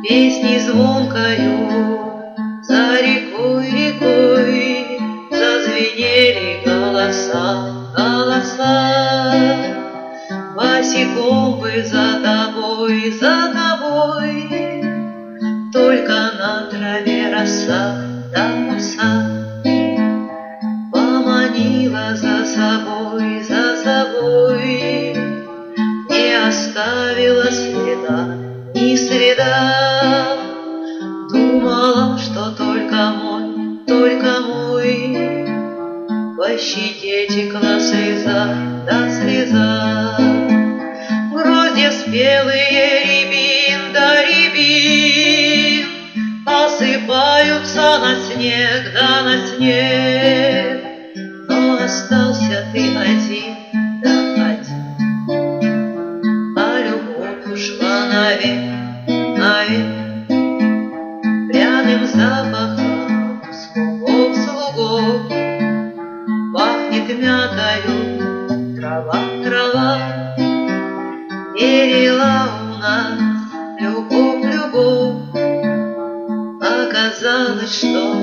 Песни звонкою за рекой, рекой зазвенели голоса, голоса. Босиком бы за тобой, только на траве роса да роса. Поманила за собой, не оставила следа, ни следа. Думала, что только мой по щеке текла слеза, да слеза. Гроздья спелые рябин, да рябин осыпаются на снег, да на снег. Но остался ты один, да один, а любовь ушла навек, навек. Пряным запахом слугов пахнет мятою трава, трава. Верила у нас любовь, оказалось, что